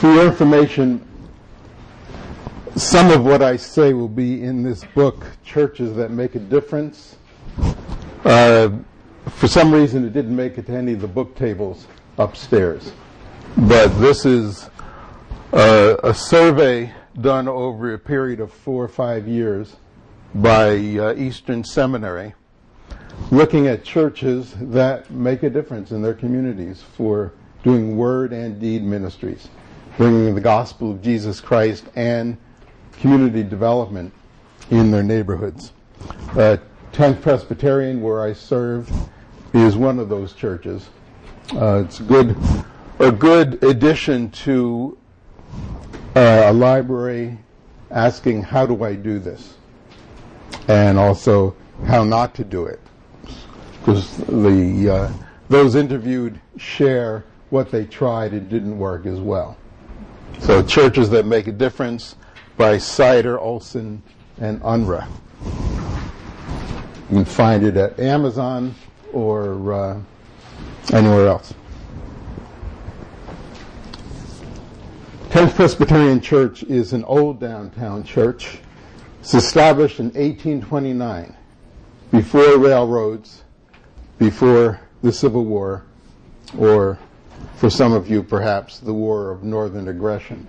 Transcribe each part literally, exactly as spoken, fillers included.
For your information, some of what I say will be in this book, Churches That Make a Difference. Uh, for some reason, it didn't make it to any of the book tables upstairs. But this is uh, a survey done over a period of four or five years by uh, Eastern Seminary, looking at churches that make a difference in their communities for doing word and deed ministries, bringing the gospel of Jesus Christ and community development in their neighborhoods. Uh, tenth Presbyterian, where I serve, is one of those churches. Uh, it's good, a good addition to uh, a library asking, how do I do this? And also, how not to do it. Because the uh, those interviewed share what they tried and didn't work as well. So, Churches That Make a Difference by Sider, Olson, and Unruh. You can find it at Amazon or uh, anywhere else. tenth Presbyterian Church is an old downtown church. It's established in eighteen twenty-nine, before railroads, before the Civil War, or for some of you perhaps the War of Northern Aggression.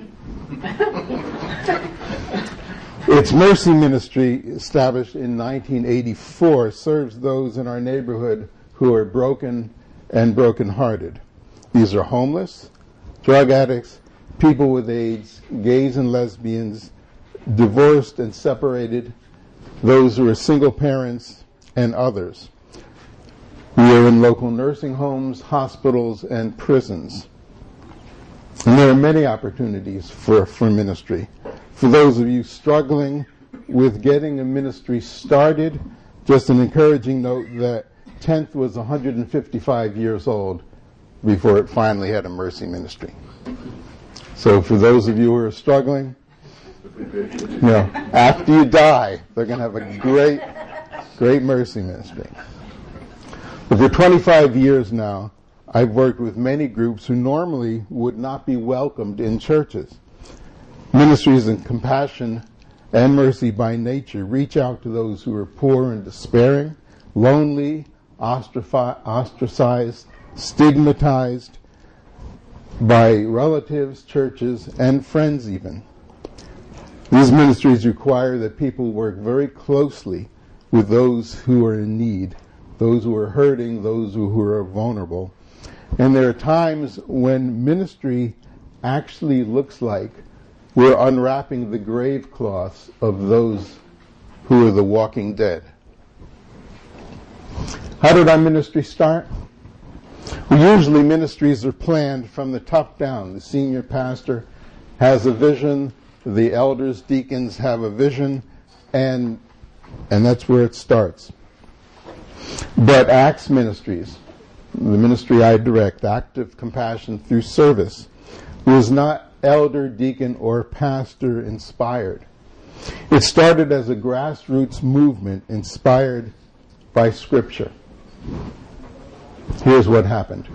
Its mercy ministry, established in nineteen eighty-four, serves those in our neighborhood who are broken and brokenhearted. These are homeless, drug addicts, people with AIDS, gays and lesbians, divorced and separated, those who are single parents, and others. We are in local nursing homes, hospitals, and prisons. And there are many opportunities for, for ministry. For those of you struggling with getting a ministry started, just an encouraging note that tenth was one hundred fifty-five years old before it finally had a mercy ministry. So for those of you who are struggling, you know, after you die, they're going to have a great, great mercy ministry. But for twenty-five years now, I've worked with many groups who normally would not be welcomed in churches. Ministries in compassion and mercy by nature reach out to those who are poor and despairing, lonely, ostracized, stigmatized by relatives, churches, and friends even. These ministries require that people work very closely with those who are in need, those who are hurting, those who are vulnerable. And there are times when ministry actually looks like we're unwrapping the grave cloths of those who are the walking dead. How did our ministry start? Well, usually ministries are planned from the top down. The senior pastor has a vision, the elders, deacons have a vision, and and that's where it starts. But Acts Ministries, the ministry I direct, Active Compassion Through Service, was not elder, deacon, or pastor inspired. It started as a grassroots movement inspired by Scripture. Here's what happened.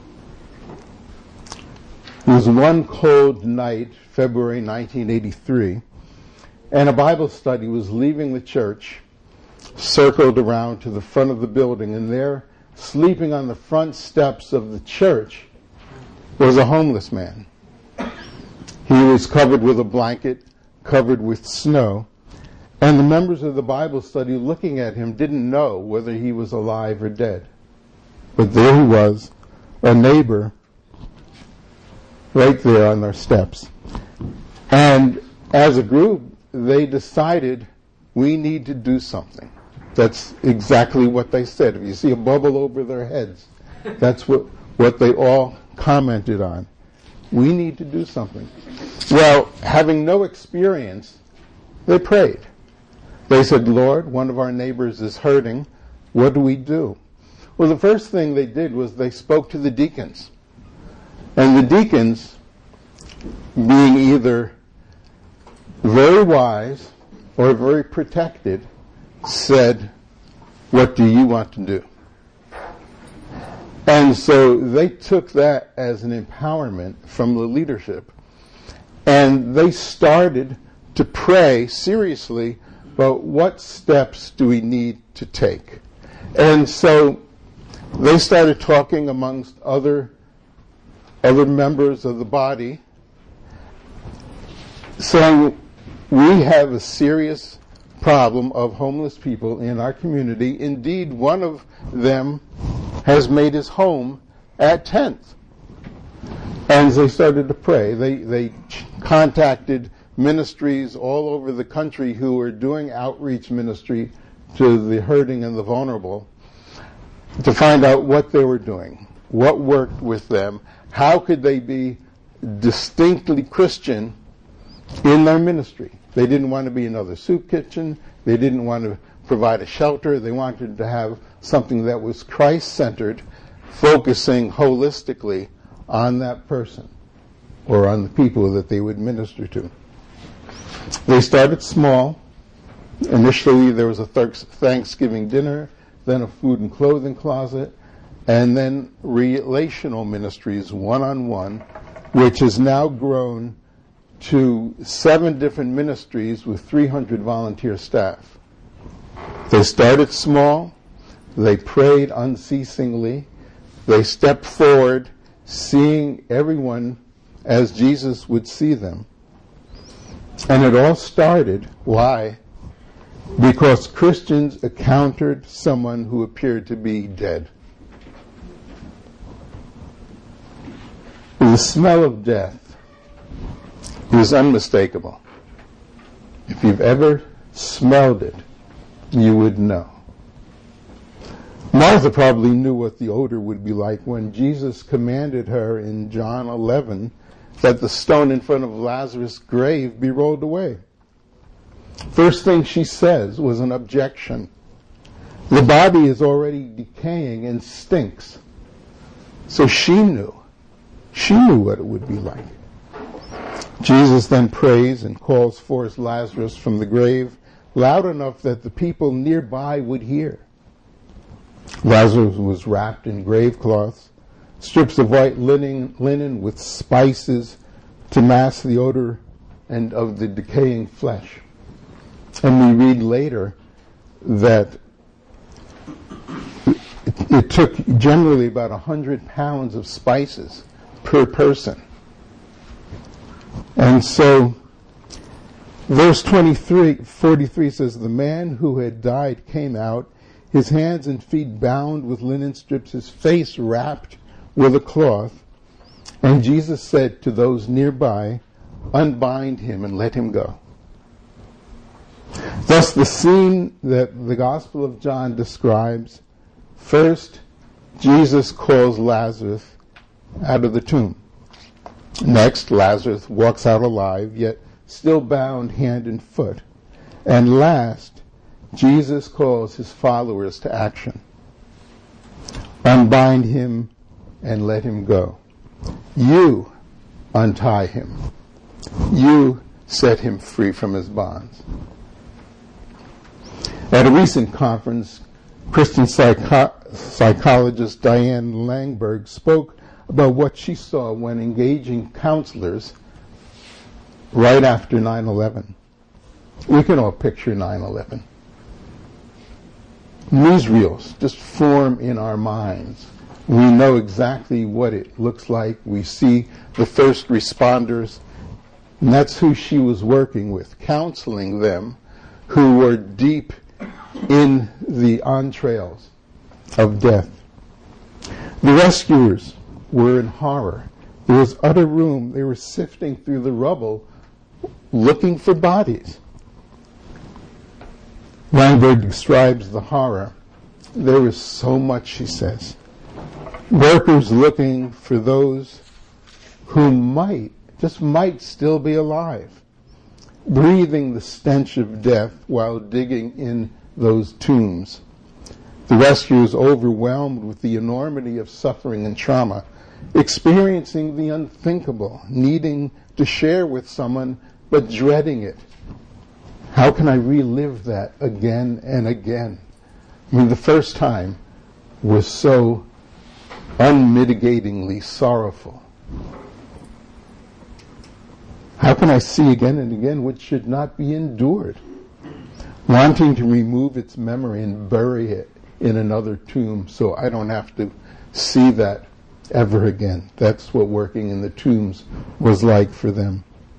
It was one cold night, February nineteen eighty-three, and a Bible study was leaving the church, circled around to the front of the building, and there, sleeping on the front steps of the church, was a homeless man. He was covered with a blanket, covered with snow, and the members of the Bible study looking at him didn't know whether he was alive or dead. But there he was, a neighbor, right there on their steps. And as a group, they decided we need to do something. That's exactly what they said. If you see a bubble over their heads, that's what, what they all commented on. We need to do something. Well, having no experience, they prayed. They said, Lord, one of our neighbors is hurting. What do we do? Well, the first thing they did was they spoke to the deacons. And the deacons, being either very wise or very protected, said, what do you want to do? And so they took that as an empowerment from the leadership. And they started to pray seriously about what steps do we need to take. And so they started talking amongst other other members of the body, saying, we have a serious problem of homeless people in our community. Indeed, one of them has made his home at tenth. And they started to pray. They, they contacted ministries all over the country who were doing outreach ministry to the hurting and the vulnerable to find out what they were doing, what worked with them, how could they be distinctly Christian in their ministry. They didn't want to be another soup kitchen. They didn't want to provide a shelter. They wanted to have something that was Christ-centered, focusing holistically on that person or on the people that they would minister to. They started small. Initially, there was a Thanksgiving dinner, then a food and clothing closet, and then relational ministries, one-on-one, which has now grown to seven different ministries with three hundred volunteer staff. They started small. They prayed unceasingly. They stepped forward, seeing everyone as Jesus would see them. And it all started, why? Because Christians encountered someone who appeared to be dead. The smell of death is unmistakable. If you've ever smelled it, you would know. Martha probably knew what the odor would be like when Jesus commanded her in John eleven that the stone in front of Lazarus' grave be rolled away. First thing she says was an objection. The body is already decaying and stinks. So she knew. She knew what it would be like. Jesus then prays and calls forth Lazarus from the grave loud enough that the people nearby would hear. Lazarus was wrapped in grave cloths, strips of white linen, linen with spices to mask the odor and of the decaying flesh. And we read later that it, it took generally about one hundred pounds of spices per person. And so verse twenty-three, forty-three says, the man who had died came out, his hands and feet bound with linen strips, his face wrapped with a cloth. And Jesus said to those nearby, unbind him and let him go. Thus the scene that the Gospel of John describes, first, Jesus calls Lazarus out of the tomb. Next, Lazarus walks out alive, yet still bound hand and foot. And last, Jesus calls his followers to action. Unbind him and let him go. You untie him. You set him free from his bonds. At a recent conference, Christian psycho- psychologist Diane Langberg spoke about what she saw when engaging counselors right after nine eleven. We can all picture nine eleven. Newsreels just form in our minds. We know exactly what it looks like. We see the first responders. And that's who she was working with, counseling them who were deep in the entrails of death. The rescuers were in horror. There was utter room. They were sifting through the rubble looking for bodies. Langberg describes the horror. There was so much, she says. Workers looking for those who might, just might still be alive, breathing the stench of death while digging in those tombs. The rescuers overwhelmed with the enormity of suffering and trauma, experiencing the unthinkable, needing to share with someone, but dreading it. How can I relive that again and again? I mean, the first time was so unmitigatingly sorrowful. How can I see again and again what should not be endured? Wanting to remove its memory and bury it in another tomb so I don't have to see that ever again. That's what working in the tombs was like for them.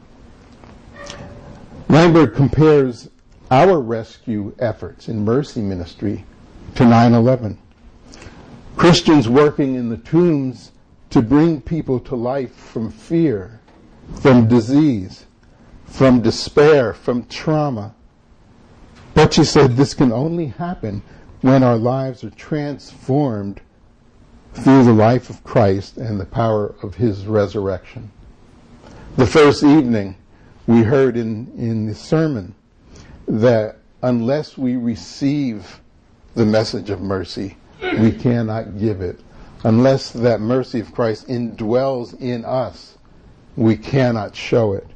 Langberg compares our rescue efforts in mercy ministry to nine eleven. Christians working in the tombs to bring people to life from fear, from disease, from despair, from trauma. But she said this can only happen when our lives are transformed through the life of Christ and the power of his resurrection. The first evening we heard in, in the sermon that unless we receive the message of mercy, we cannot give it. Unless that mercy of Christ indwells in us, we cannot show it.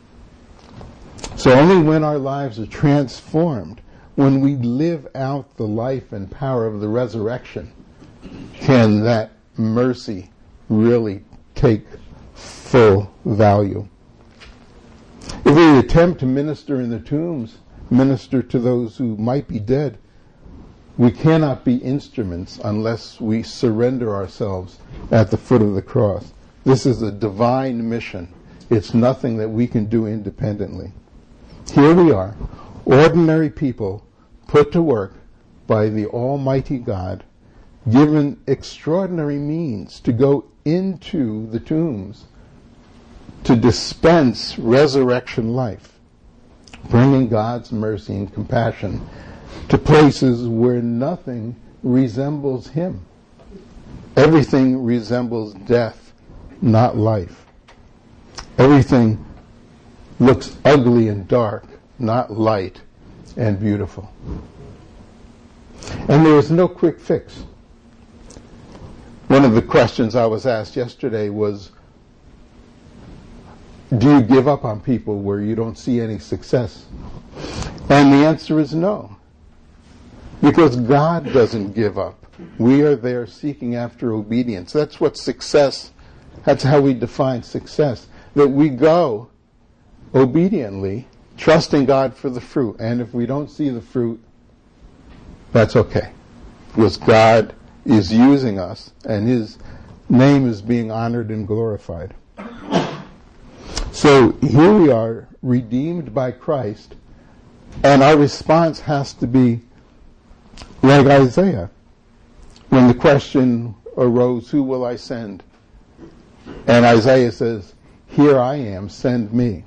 So only when our lives are transformed, when we live out the life and power of the resurrection, can that mercy really take full value. If we attempt to minister in the tombs, minister to those who might be dead, we cannot be instruments unless we surrender ourselves at the foot of the cross. This is a divine mission. It's nothing that we can do independently. Here we are, ordinary people put to work by the Almighty God, given extraordinary means to go into the tombs to dispense resurrection life, bringing God's mercy and compassion to places where nothing resembles him. Everything resembles death, not life. Everything looks ugly and dark, not light and beautiful. And there is no quick fix. One of the questions I was asked yesterday was, do you give up on people where you don't see any success? And the answer is no. Because God doesn't give up. We are there seeking after obedience. That's what success, that's how we define success. That we go obediently, trusting God for the fruit. And if we don't see the fruit, that's okay. Because God is using us and his name is being honored and glorified. So here we are, redeemed by Christ, and our response has to be like Isaiah, when the question arose, who will I send? And Isaiah says, here I am, send me.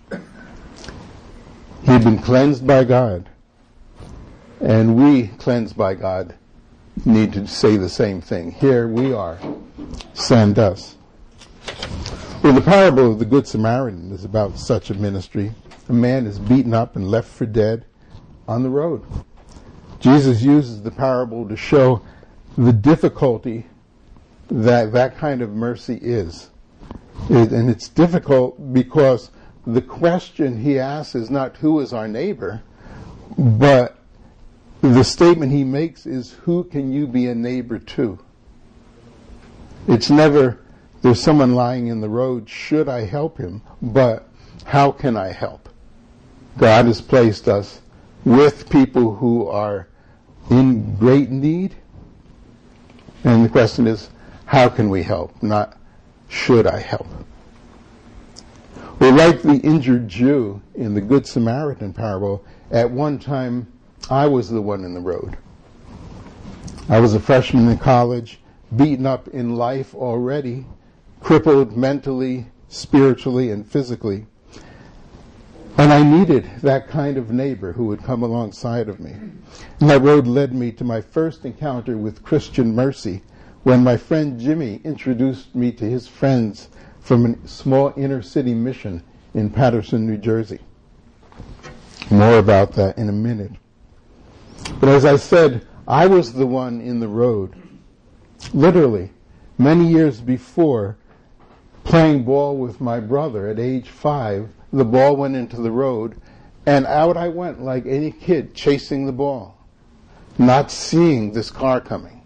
He'd been cleansed by God, and we, cleansed by God, need to say the same thing. Here we are, send us. Well, the parable of the Good Samaritan is about such a ministry. A man is beaten up and left for dead on the road. Jesus uses the parable to show the difficulty that that kind of mercy is. It, and it's difficult because the question he asks is not who is our neighbor, but the statement he makes is who can you be a neighbor to? It's never there's someone lying in the road, should I help him? But how can I help? God has placed us with people who are in great need. And the question is, how can we help? Not, should I help? Well, like the injured Jew in the Good Samaritan parable, at one time I was the one in the road. I was a freshman in college, beaten up in life already, crippled mentally, spiritually, and physically. And I needed that kind of neighbor who would come alongside of me. And that road led me to my first encounter with Christian mercy when my friend Jimmy introduced me to his friends from a small inner city mission in Paterson, New Jersey. More about that in a minute. But as I said, I was the one in the road. Literally, many years before, playing ball with my brother at age five, the ball went into the road, and out I went like any kid chasing the ball, not seeing this car coming.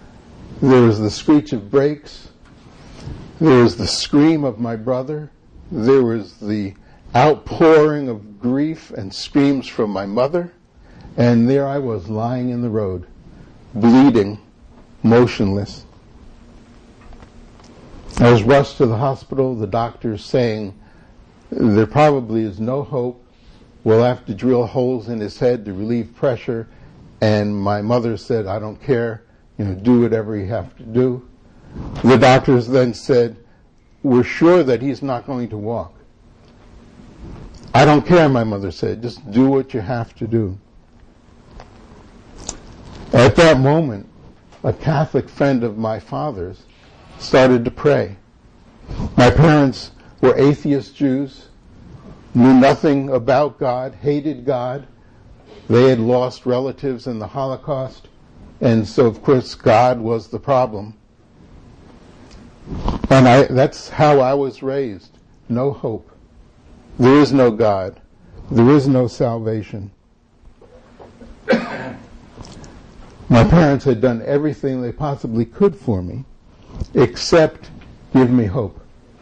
There was the screech of brakes. There was the scream of my brother. there was the outpouring of grief and screams from my mother, and there I was lying in the road, bleeding, motionless. I was rushed to the hospital, the doctors saying there probably is no hope. We'll have to drill holes in his head to relieve pressure. And my mother said, I don't care, you know, do whatever you have to do. The doctors then said, we're sure that he's not going to walk. I don't care, my mother said, just do what you have to do. At that moment, a Catholic friend of my father's started to pray. My parents were atheist Jews, knew nothing about God, hated God. They had lost relatives in the Holocaust, and so of course God was the problem. And I, that's how I was raised. No hope. There is no God. There is no salvation. My parents had done everything they possibly could for me, except give me hope.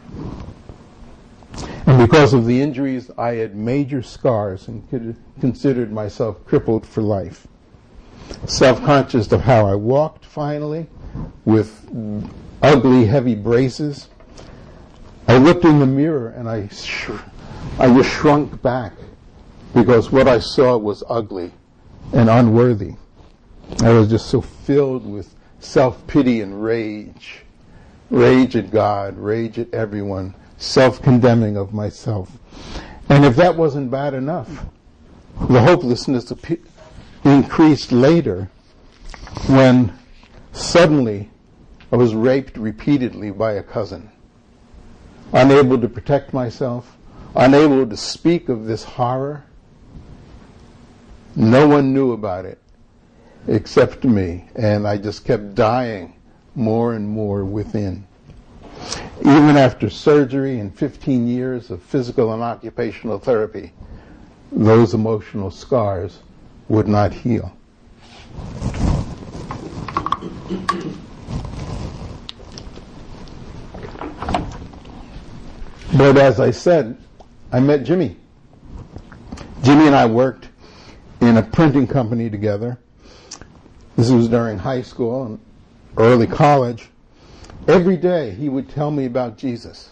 And because of the injuries, I had major scars and considered myself crippled for life. Self-conscious of how I walked, finally, with ugly, heavy braces. I looked in the mirror and I, sh- I just shrunk back because what I saw was ugly and unworthy. I was just so filled with self-pity and rage. Rage at God, rage at everyone, self-condemning of myself. And if that wasn't bad enough, the hopelessness increased later when suddenly I was raped repeatedly by a cousin. Unable to protect myself, unable to speak of this horror. No one knew about it except me, and I just kept dying more and more within. Even after surgery and fifteen years of physical and occupational therapy, those emotional scars would not heal. But as I said, I met Jimmy. Jimmy and I worked in a printing company together. This was during high school and early college. Every day he would tell me about Jesus.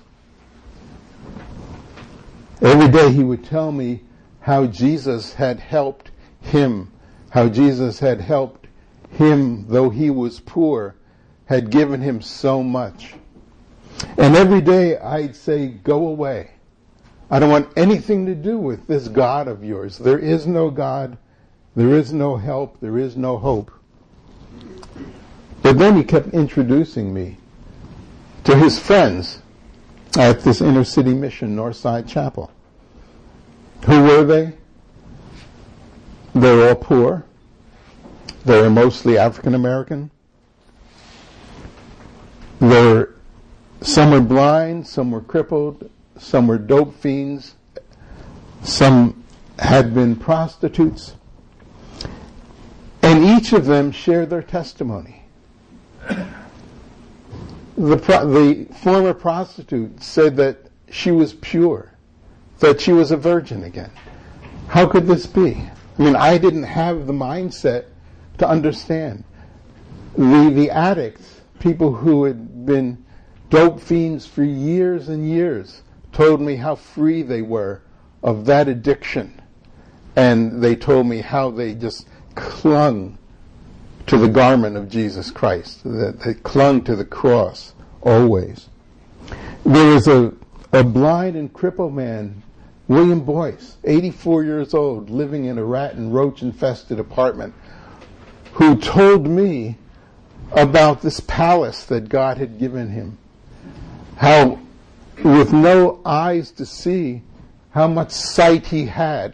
Every day he would tell me how Jesus had helped him, how Jesus had helped him, though he was poor, had given him so much. And every day I'd say, go away. I don't want anything to do with this God of yours. There is no God. There is no help. There is no hope. But then he kept introducing me to his friends at this inner city mission, Northside Chapel. Who were they? They were all poor. They were mostly African American. They were, some were blind, some were crippled, some were dope fiends, some had been prostitutes. And each of them shared their testimony. The, pro- the former prostitute said that she was pure, that she was a virgin again. How could this be? I mean, I didn't have the mindset to understand. The, the addicts, people who had been dope fiends for years and years, told me how free they were of that addiction. And they told me how they just clung to the garment of Jesus Christ, that they clung to the cross always. There was a, a blind and crippled man, William Boyce, eighty-four years old, living in a rat and roach infested apartment, who told me about this palace that God had given him. How, with no eyes to see, how much sight he had.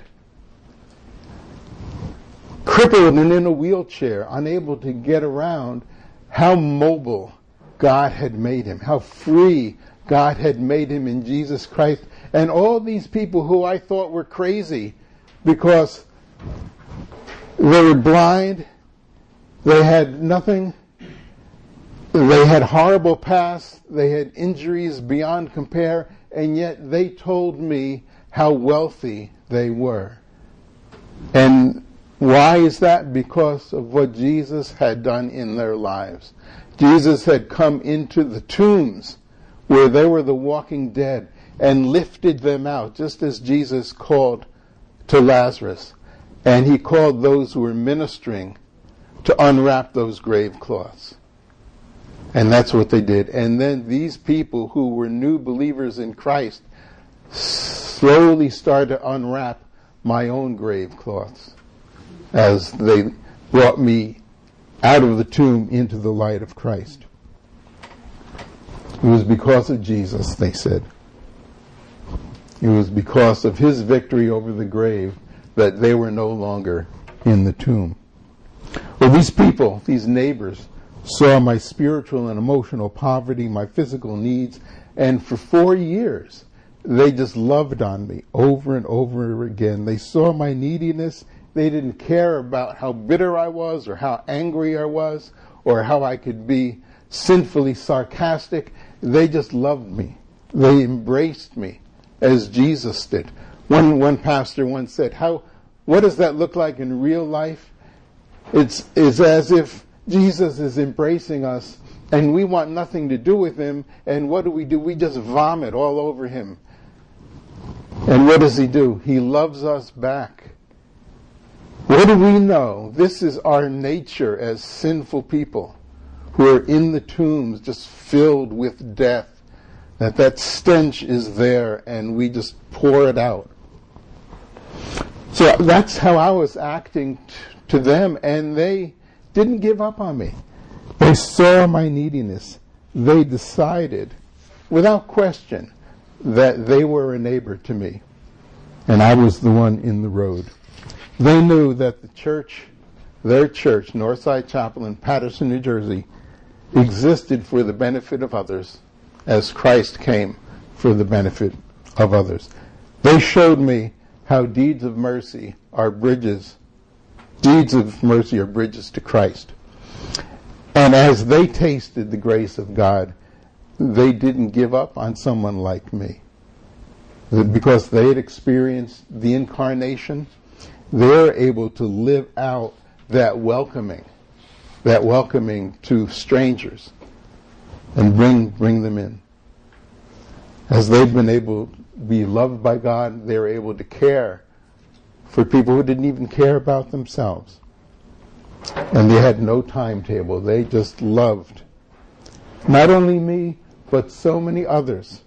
Crippled and in a wheelchair, unable to get around, how mobile God had made him, how free God had made him in Jesus Christ. And all these people who I thought were crazy because they were blind, they had nothing, they had horrible past, they had injuries beyond compare, and yet they told me how wealthy they were. And why is that? Because of what Jesus had done in their lives. Jesus had come into the tombs where they were the walking dead and lifted them out, just as Jesus called to Lazarus. And he called those who were ministering to unwrap those grave cloths. And that's what they did. And then these people who were new believers in Christ slowly started to unwrap my own grave cloths as they brought me out of the tomb into the light of Christ. It was because of Jesus, they said. It was because of his victory over the grave that they were no longer in the tomb. Well, these people, these neighbors, saw my spiritual and emotional poverty, my physical needs, and for four years, they just loved on me over and over again. They saw my neediness. They didn't care about how bitter I was or how angry I was or how I could be sinfully sarcastic. They just loved me. They embraced me as Jesus did. One, one pastor once said, "How, what does that look like in real life? It's, it's as if Jesus is embracing us and we want nothing to do with him, and what do we do? We just vomit all over him. And what does he do? He loves us back. What do we know? This is our nature as sinful people who are in the tombs just filled with death, that that stench is there and we just pour it out. So that's how I was acting t- to them, and they didn't give up on me. They saw my neediness. They decided, without question, that they were a neighbor to me, and I was the one in the road. They knew that the church, their church, Northside Chapel in Paterson, New Jersey, existed for the benefit of others as Christ came for the benefit of others. They showed me how deeds of mercy are bridges. Deeds of mercy are bridges to Christ. And as they tasted the grace of God, they didn't give up on someone like me. Because they had experienced the incarnation, they're able to live out that welcoming, that welcoming to strangers and bring bring them in. As they've been able to be loved by God, they're able to care for people who didn't even care about themselves. And they had no timetable. They just loved not only me, but so many others.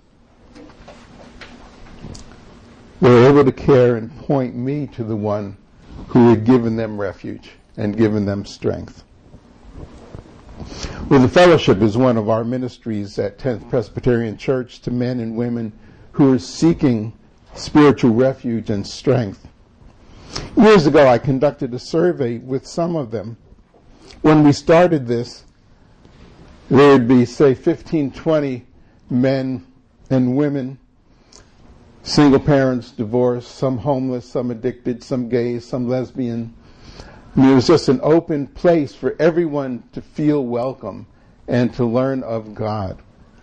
They were able to care and point me to the one who had given them refuge and given them strength. Well, the fellowship is one of our ministries at tenth Presbyterian Church to men and women who are seeking spiritual refuge and strength. Years ago, I conducted a survey with some of them. When we started this, there would be, say, fifteen, twenty men and women, single parents, divorced, some homeless, some addicted, some gay, some lesbian. And it was just an open place for everyone to feel welcome and to learn of God.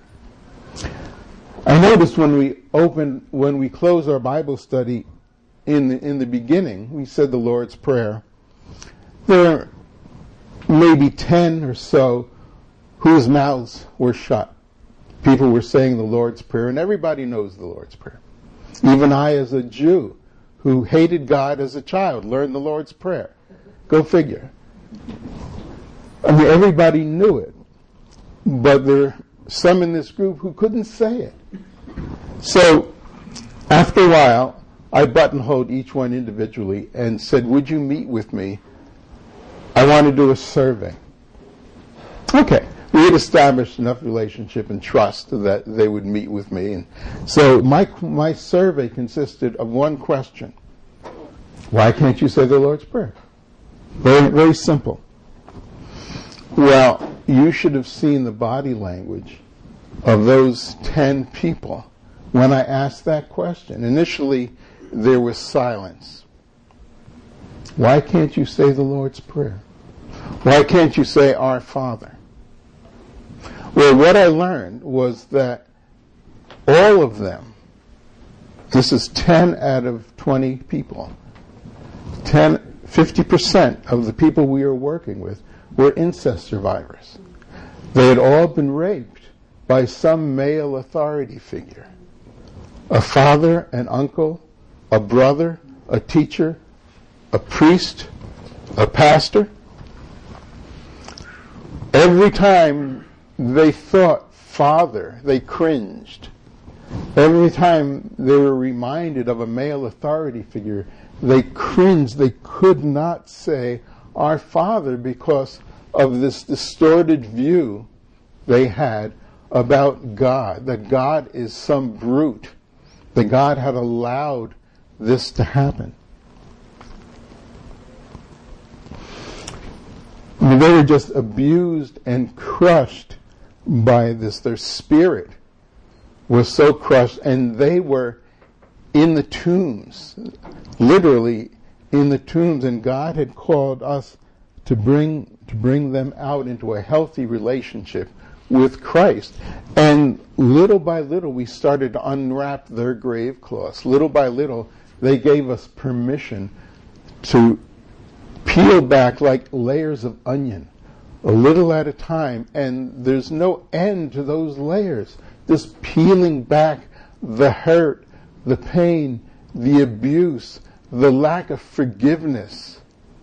I noticed when we opened, when we closed our Bible study in the, in the beginning, we said the Lord's Prayer. There are maybe ten or so whose mouths were shut. People were saying the Lord's Prayer, and everybody knows the Lord's Prayer. Even I, as a Jew who hated God as a child, learned the Lord's Prayer. Go figure. I mean, everybody knew it, but there are some in this group who couldn't say it. So, after a while, I buttonholed each one individually and said, "Would you meet with me? I want to do a survey." Okay. We had established enough relationship and trust that they would meet with me. And so my my survey consisted of one question. Why can't you say the Lord's Prayer? Very, very simple. Well, you should have seen the body language of those ten people when I asked that question. Initially, there was silence. Why can't you say the Lord's Prayer? Why can't you say Our Father? Well, what I learned was that all of them This is ten out of twenty people. ten, fifty percent of the people we are working with were incest survivors. They had all been raped by some male authority figure. A father, an uncle, a brother, a teacher, a priest, a pastor. Every time they thought father, they cringed. Every time they were reminded of a male authority figure, they cringed. They could not say, our father, because of this distorted view they had about God, that God is some brute, that God had allowed this to happen. I mean, they were just abused and crushed by this. Their spirit was so crushed, and they were in the tombs, literally in the tombs, and God had called us to bring to bring them out into a healthy relationship with Christ. And little by little, we started to unwrap their grave cloths. Little by little, they gave us permission to peel back like layers of onion, a little at a time, and there's no end to those layers. Just peeling back the hurt, the pain, the abuse, the lack of forgiveness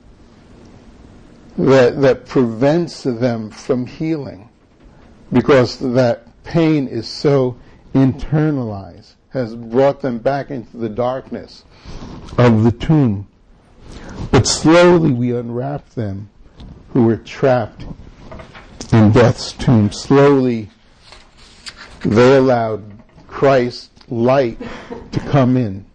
that, that prevents them from healing, because that pain is so internalized, has brought them back into the darkness of the tomb. But slowly we unwrap them who were trapped in death's tomb. Slowly they allowed Christ's light to come in.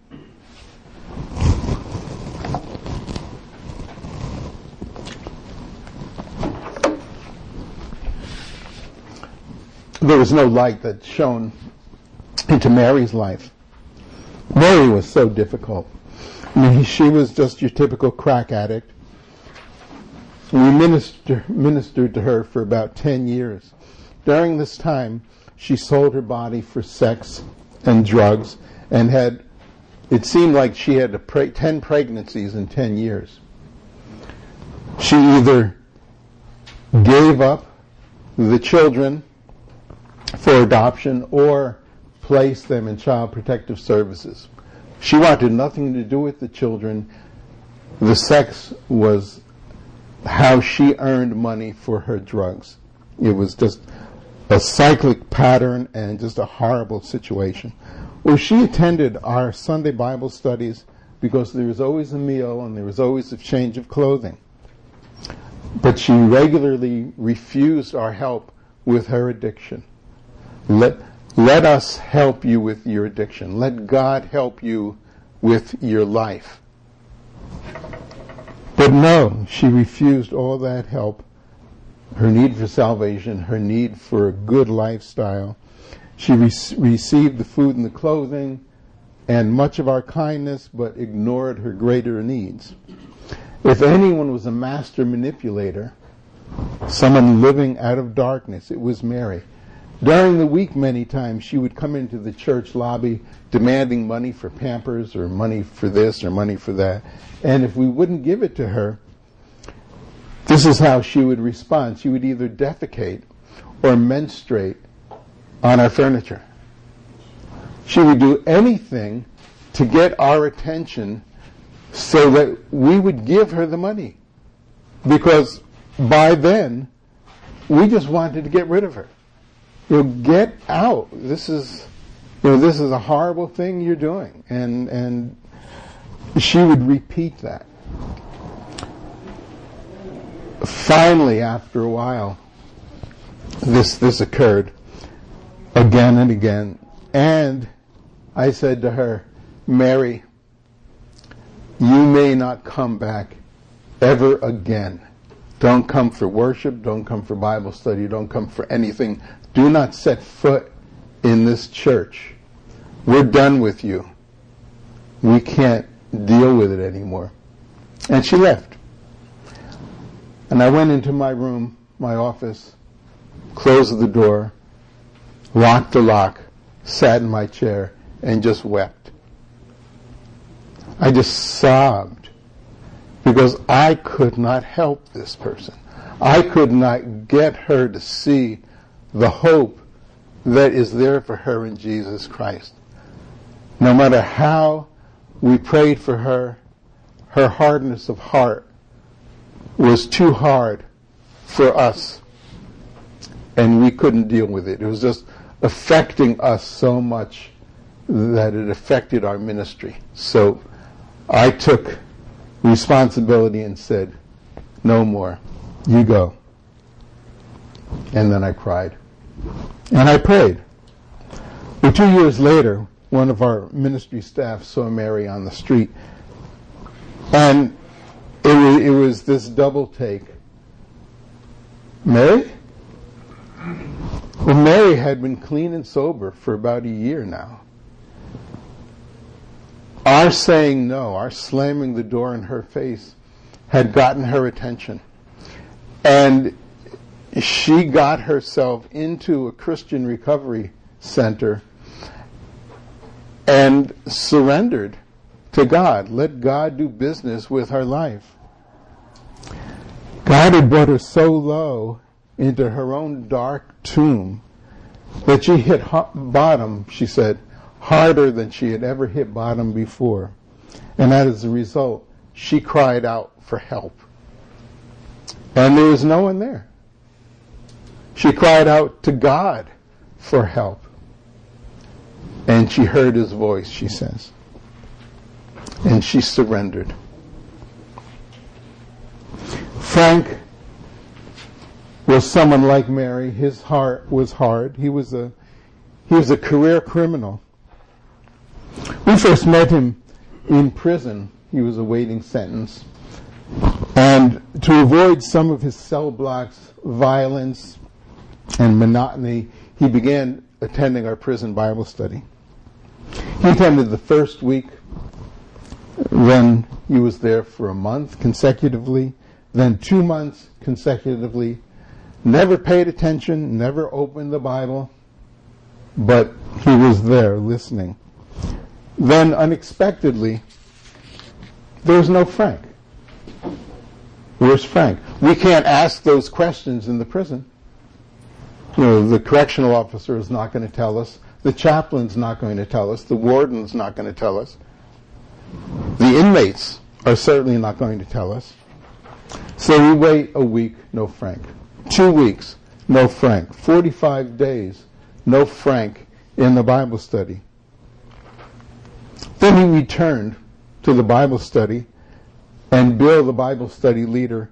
There was no light that shone into Mary's life. Mary was so difficult. I mean, she was just your typical crack addict. We minister, ministered to her for about ten years. During this time, she sold her body for sex and drugs, and had, it seemed like she had a pre- ten pregnancies in ten years. She either gave up the children for adoption or placed them in child protective services. She wanted nothing to do with the children. The sex was how she earned money for her drugs. It was just a cyclic pattern and just a horrible situation. Well, she attended our Sunday Bible studies because there was always a meal and there was always a change of clothing. But she regularly refused our help with her addiction. Let, let us help you with your addiction. Let God help you with your life. But no, she refused all that help. Her need for salvation, her need for a good lifestyle. She re- received the food and the clothing and much of our kindness, but ignored her greater needs. If anyone was a master manipulator, someone living out of darkness, it was Mary. During the week, many times, she would come into the church lobby demanding money for Pampers or money for this or money for that. And if we wouldn't give it to her, this is how she would respond. She would either defecate or menstruate on our furniture. She would do anything to get our attention so that we would give her the money. Because by then, we just wanted to get rid of her. You know, get out. This is, you know, this is a horrible thing you're doing. And, and she would repeat that. Finally, after a while, this, this occurred again and again. And I said to her, Mary, you may not come back ever again. Don't come for worship. Don't come for Bible study. Don't come for anything. Do not set foot in this church. We're done with you. We can't deal with it anymore. And she left. And I went into my room, my office, closed the door, locked the lock, sat in my chair, and just wept. I just sobbed because I could not help this person. I could not get her to see the hope that is there for her in Jesus Christ. No matter how we prayed for her, her hardness of heart was too hard for us, and we couldn't deal with it. It was just affecting us so much that it affected our ministry. So I took responsibility and said, no more. You go. And then I cried. And I prayed. But two years later, one of our ministry staff saw Mary on the street. And it was, it was this double take. Mary? Well, Mary had been clean and sober for about a year now. Our saying no, our slamming the door in her face, had gotten her attention. And she got herself into a Christian recovery center and surrendered to God. Let God do business with her life. God had brought her so low into her own dark tomb that she hit ho- bottom, she said, harder than she had ever hit bottom before. And as a result, she cried out for help. And there was no one there. She cried out to God for help. And she heard his voice, she says. And she surrendered. Frank was someone like Mary. His heart was hard. He was a he was a career criminal. We first met him in prison. He was awaiting sentence. And to avoid some of his cell blocks, violence, and monotony, he began attending our prison Bible study. He attended the first week, then he was there for a month consecutively, then two months consecutively, never paid attention, never opened the Bible, but he was there listening. Then unexpectedly, there was no Frank. Where's Frank? We can't ask those questions in the prison. You know, the correctional officer is not going to tell us. The chaplain's not going to tell us. The warden's not going to tell us. The inmates are certainly not going to tell us. So we wait a week, no Frank. Two weeks, no Frank. Forty-five days, no Frank in the Bible study. Then he returned to the Bible study, and Bill, the Bible study leader,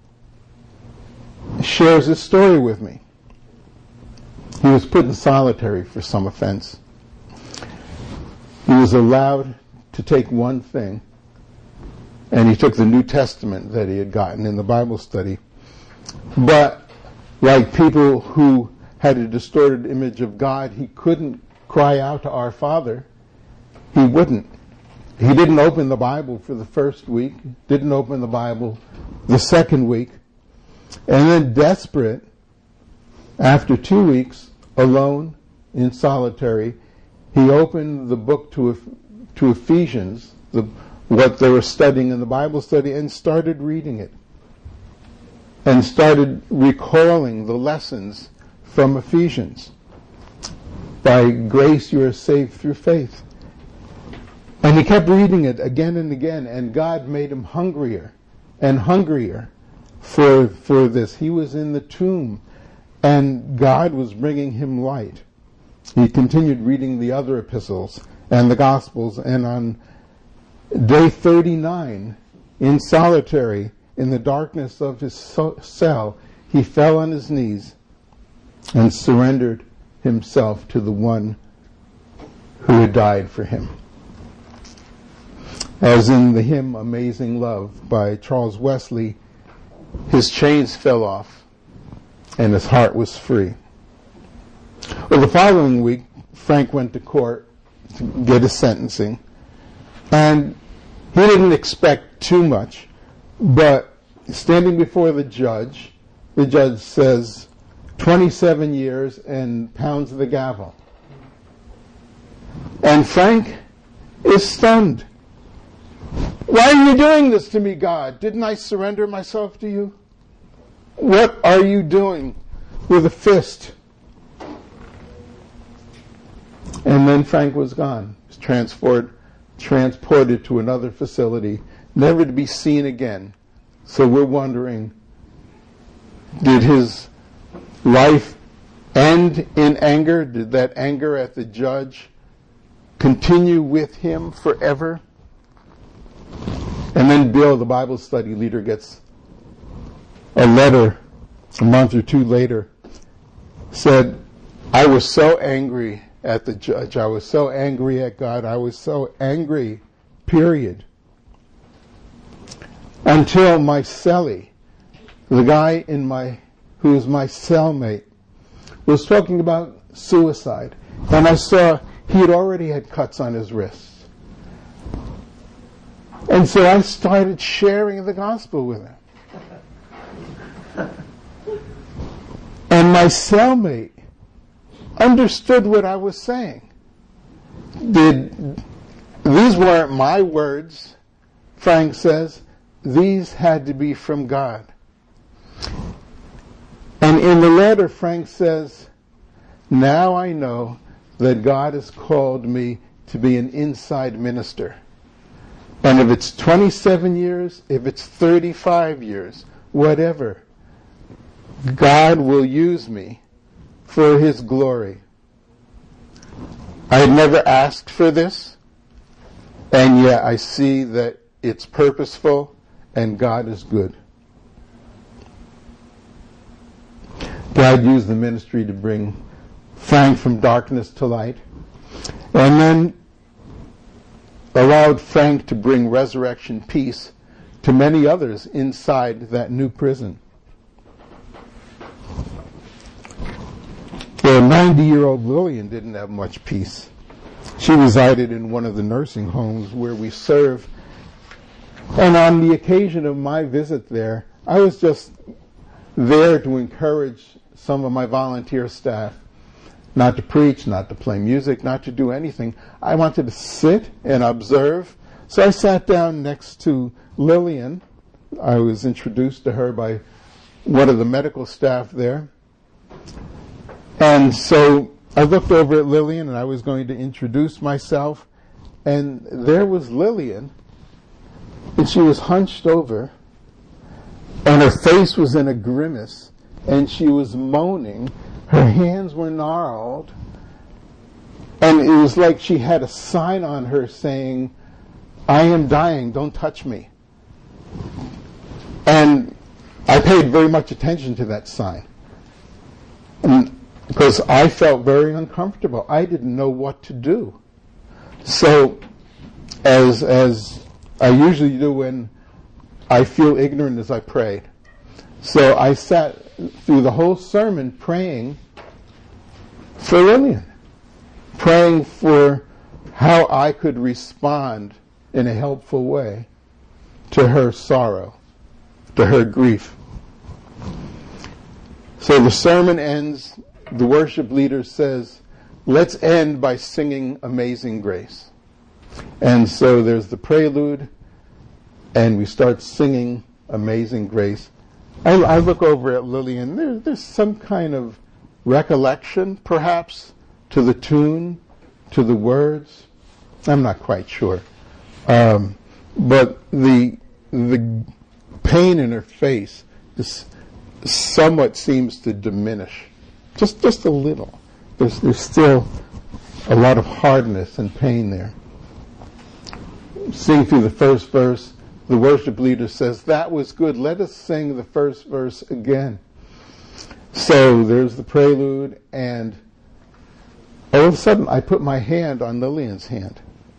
shares his story with me. He was put in solitary for some offense. He was allowed to take one thing, and he took the New Testament that he had gotten in the Bible study. But like people who had a distorted image of God, he couldn't cry out to our Father. He wouldn't. He didn't open the Bible for the first week, didn't open the Bible the second week, and then desperate, after two weeks, alone, in solitary, he opened the book to, to Ephesians, the, what they were studying in the Bible study, and started reading it. And started recalling the lessons from Ephesians. By grace you are saved through faith. And he kept reading it again and again, and God made him hungrier and hungrier for, for this. He was in the tomb, and God was bringing him light. He continued reading the other epistles and the Gospels, and on day thirty-nine, in solitary, in the darkness of his so- cell, he fell on his knees and surrendered himself to the one who had died for him. As in the hymn Amazing Love by Charles Wesley, his chains fell off and his heart was free. Well, the following week, Frank went to court to get his sentencing, and he didn't expect too much, but standing before the judge, the judge says, twenty-seven years, and pounds the gavel. And Frank is stunned. Why are you doing this to me, God? Didn't I surrender myself to you? What are you doing with a fist? And then Frank was gone. He was transport, transported to another facility, never to be seen again. So we're wondering, did his life end in anger? Did that anger at the judge continue with him forever? And then Bill, the Bible study leader, gets a letter a month or two later, said, I was so angry at the judge. I was so angry at God. I was so angry, period. Until my cellie, the guy in my, who is my cellmate, was talking about suicide. And I saw he had already had cuts on his wrists. And so I started sharing the gospel with him. And my cellmate understood what I was saying. Did, these weren't my words, Frank says. These had to be from God. And in the letter, Frank says, now I know that God has called me to be an inside minister. And if it's twenty-seven years, if it's thirty-five years, whatever, God will use me for His glory. I had never asked for this, and yet I see that it's purposeful and God is good. God used the ministry to bring Frank from darkness to light, and then allowed Frank to bring resurrection peace to many others inside that new prison. The ninety-year-old Lillian didn't have much peace. She resided in one of the nursing homes where we serve. And on the occasion of my visit there, I was just there to encourage some of my volunteer staff not to preach, not to play music, not to do anything. I wanted to sit and observe. So I sat down next to Lillian. I was introduced to her by one of the medical staff there. And so I looked over at Lillian, and I was going to introduce myself, and there was Lillian, and she was hunched over, and her face was in a grimace, and she was moaning. Her hands were gnarled, and it was like she had a sign on her saying, I am dying, don't touch me. And I paid very much attention to that sign. And because I felt very uncomfortable. I didn't know what to do. So, as as I usually do when I feel ignorant, as I prayed. So I sat through the whole sermon praying for Lillian, praying for how I could respond in a helpful way to her sorrow, to her grief. So the sermon ends. The worship leader says, let's end by singing Amazing Grace. And so there's the prelude, and we start singing Amazing Grace. I, I look over at Lillian. There, there's some kind of recollection, perhaps, to the tune, to the words. I'm not quite sure. Um, but the the pain in her face is, somewhat seems to diminish. Just just a little. There's, there's still a lot of hardness and pain there. Sing through the first verse. The worship leader says, that was good. Let us sing the first verse again. So there's the prelude, and all of a sudden I put my hand on Lillian's hand.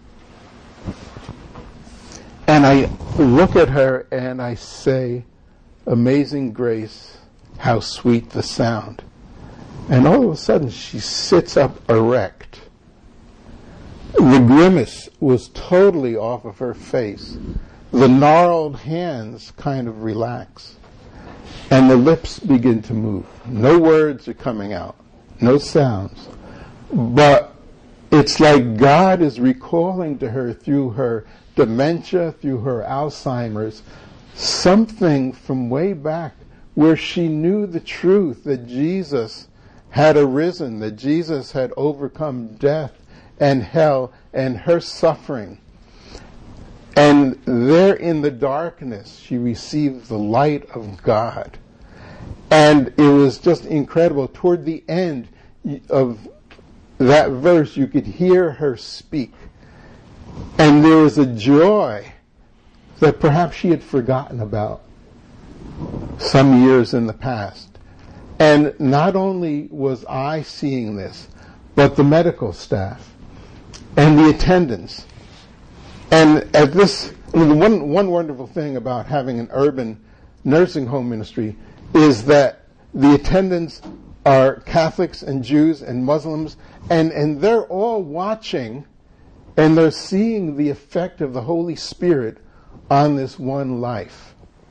And I look at her and I say, Amazing Grace, how sweet the sound. And all of a sudden, she sits up erect. The grimace was totally off of her face. The gnarled hands kind of relax. And the lips begin to move. No words are coming out. No sounds. But it's like God is recalling to her through her dementia, through her Alzheimer's, something from way back where she knew the truth that Jesus had arisen, that Jesus had overcome death and hell and her suffering. And there in the darkness, she received the light of God. And it was just incredible. Toward the end of that verse, you could hear her speak. And there was a joy that perhaps she had forgotten about some years in the past. And not only was I seeing this, but the medical staff and the attendants. And at this, I mean, one, one wonderful thing about having an urban nursing home ministry is that the attendants are Catholics and Jews and Muslims, and, and they're all watching, and they're seeing the effect of the Holy Spirit on this one life.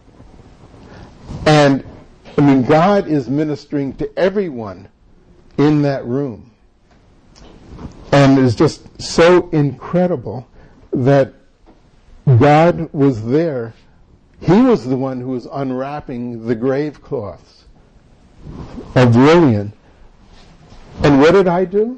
And, I mean, God is ministering to everyone in that room. And it's just so incredible that God was there. He was the one who was unwrapping the grave cloths of Lillian. And what did I do?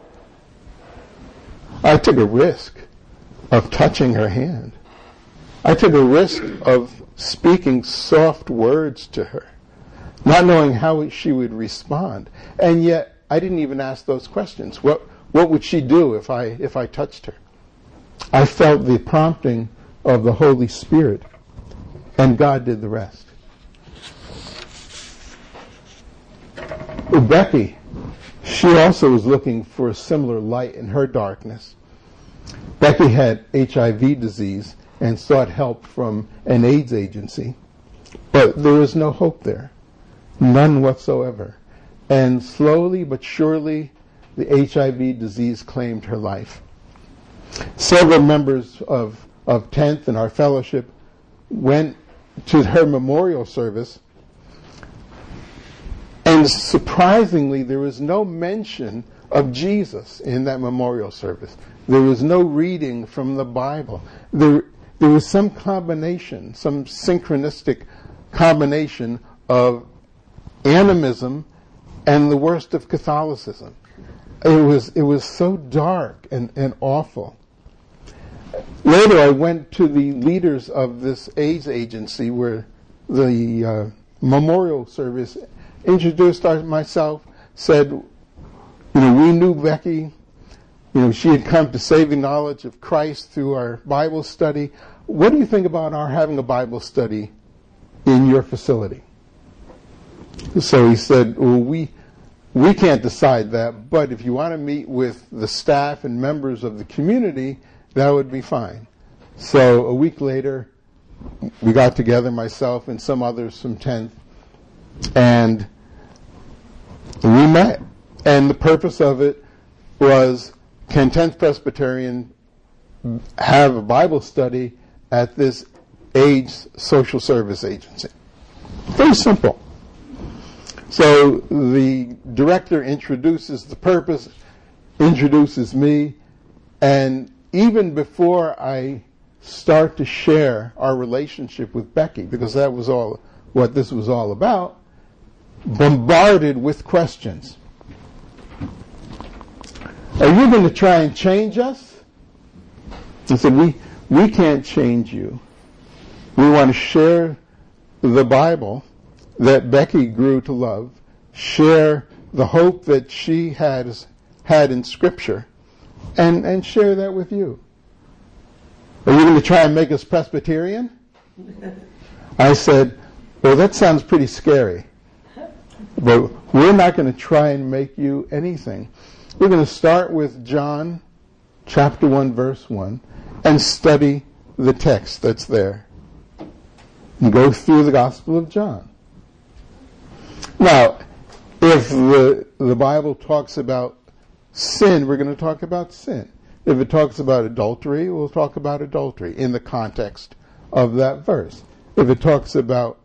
I took a risk of touching her hand. I took a risk of speaking soft words to her, not knowing how she would respond. And yet, I didn't even ask those questions. What what would she do if I if I touched her? I felt the prompting of the Holy Spirit, and God did the rest. Becky, she also was looking for a similar light in her darkness. Becky had H I V disease and sought help from an AIDS agency, but there was no hope there, none whatsoever. And slowly but surely, the H I V disease claimed her life. Several members of, of tenth and our fellowship went to her memorial service, and surprisingly, there was no mention of Jesus in that memorial service. There was no reading from the Bible. There, there was some combination, some synchronistic combination of animism and the worst of Catholicism. It was, it was so dark and, and awful. Later, I went to the leaders of this AIDS agency where the uh, memorial service introduced our, myself, said, you know, we knew Becky. You know, she had come to saving knowledge of Christ through our Bible study. What do you think about our having a Bible study in your facility? So he said, well, we we can't decide that, but if you want to meet with the staff and members of the community, that would be fine. So a week later, we got together, myself and some others from tenth, and we met. And the purpose of it was, can tenth Presbyterian have a Bible study at this AIDS social service agency? Very simple. So the director introduces the purpose, introduces me, and even before I start to share our relationship with Becky, because that was all what this was all about, bombarded with questions. Are you going to try and change us? I said, we, we can't change you. We want to share the Bible that Becky grew to love, share the hope that she has had in Scripture, and, and share that with you. Are you going to try and make us Presbyterian? I said, well, that sounds pretty scary. But we're not going to try and make you anything. We're going to start with John chapter one, verse one, and study the text that's there. And go through the Gospel of John. Now, if the, the Bible talks about sin, we're going to talk about sin. If it talks about adultery, we'll talk about adultery in the context of that verse. If it talks about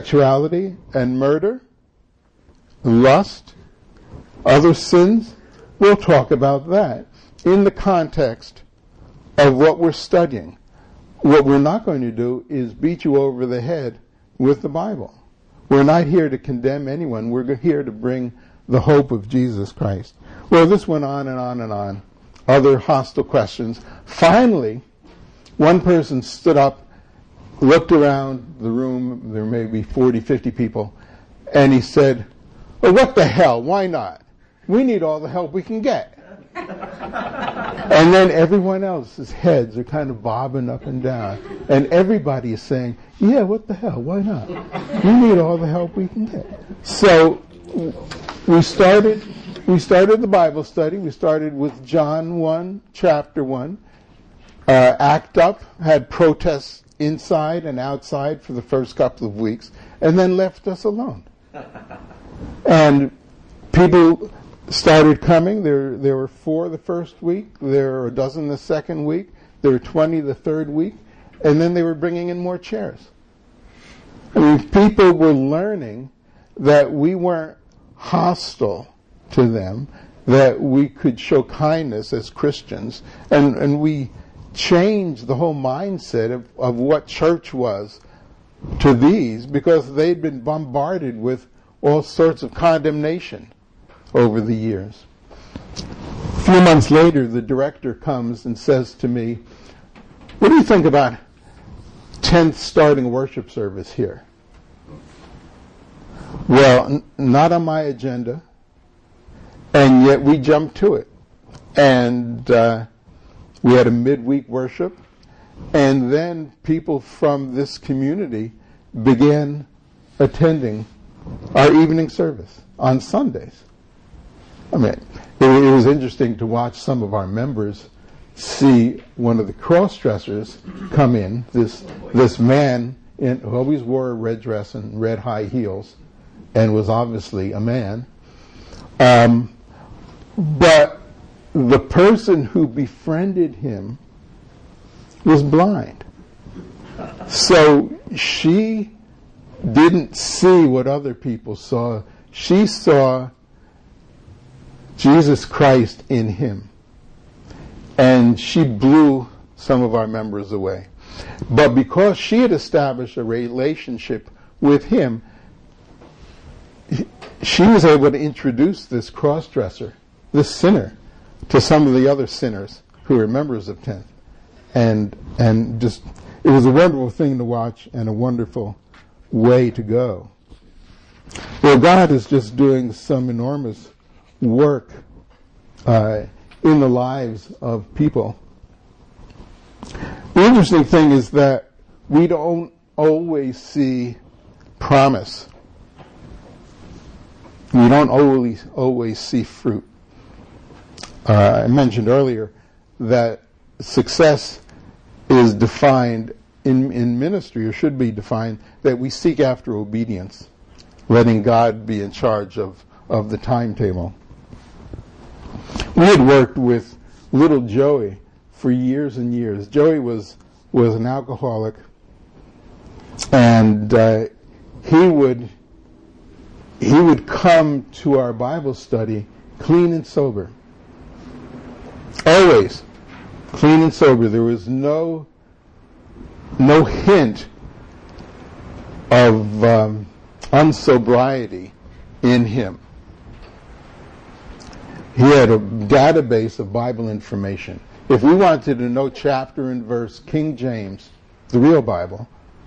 homosexuality and murder, lust, other sins, we'll talk about that in the context of what we're studying. What we're not going to do is beat you over the head with the Bible. We're not here to condemn anyone. We're here to bring the hope of Jesus Christ. Well, this went on and on and on. Other hostile questions. Finally, one person stood up, looked around the room, there may be forty, fifty people, and he said, well, what the hell, why not? We need all the help we can get. And then everyone else's heads are kind of bobbing up and down, and everybody is saying, yeah, what the hell, why not? We need all the help we can get. So we started, we started the Bible study. We started with John one, chapter one. Uh, ACT UP had protests inside and outside for the first couple of weeks, and then left us alone. And people started coming. There, there were four the first week. There were a dozen the second week. There were twenty the third week. And then they were bringing in more chairs. I mean, people were learning that we weren't hostile to them, that we could show kindness as Christians. And, and we changed the whole mindset of, of what church was to these, because they'd been bombarded with all sorts of condemnation over the years. A few months later, the director comes and says to me, what do you think about tenth starting worship service here? Well, n- not on my agenda, and yet we jumped to it. And uh, we had a midweek worship, and then people from this community began attending our evening service on Sundays. I mean, it, it was interesting to watch some of our members see one of the cross-dressers come in, this this man in, who always wore a red dress and red high heels, and was obviously a man. Um, but the person who befriended him was blind. So she didn't see what other people saw. She saw Jesus Christ in him. And she blew some of our members away. But because she had established a relationship with him, she was able to introduce this cross-dresser, this sinner, to some of the other sinners who were members of tenth. And and just, it was a wonderful thing to watch and a wonderful way to go. Well, God is just doing some enormous work uh, in the lives of people. The interesting thing is that we don't always see promise. We don't always always see fruit. Uh, I mentioned earlier that success is defined in, in ministry, or should be defined, that we seek after obedience, letting God be in charge of, of the timetable. We had worked with little Joey for years and years. Joey was was an alcoholic, and uh, he would he would come to our Bible study clean and sober. Always clean and sober. There was no no hint of um, unsobriety in him. He had a database of Bible information. If we wanted to know chapter and verse, King James, the real Bible,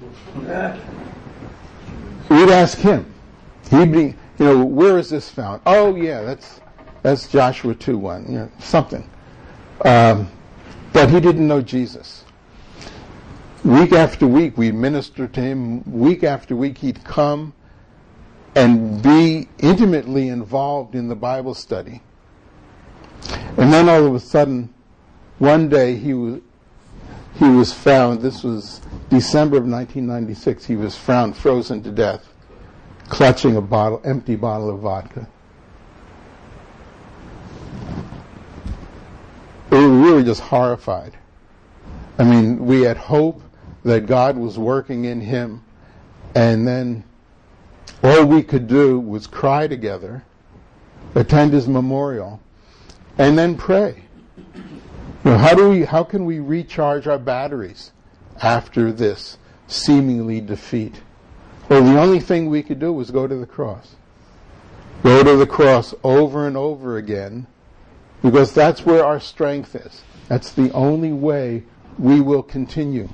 we'd ask him. He'd be, you know, where is this found? Oh, yeah, that's that's Joshua two one, you know, something. Um, but he didn't know Jesus. Week after week, we'd minister to him. Week after week, he'd come and be intimately involved in the Bible study. And then all of a sudden, one day he was he was found. This was December of nineteen ninety-six. He was found frozen to death, clutching a bottle, empty bottle of vodka. We were really just horrified. I mean, we had hope that God was working in him, and then all we could do was cry together, attend his memorial, and then pray. You know, how do we, how can we recharge our batteries after this seemingly defeat? Well, the only thing we could do was go to the cross. Go to the cross over and over again, because that's where our strength is. That's the only way we will continue.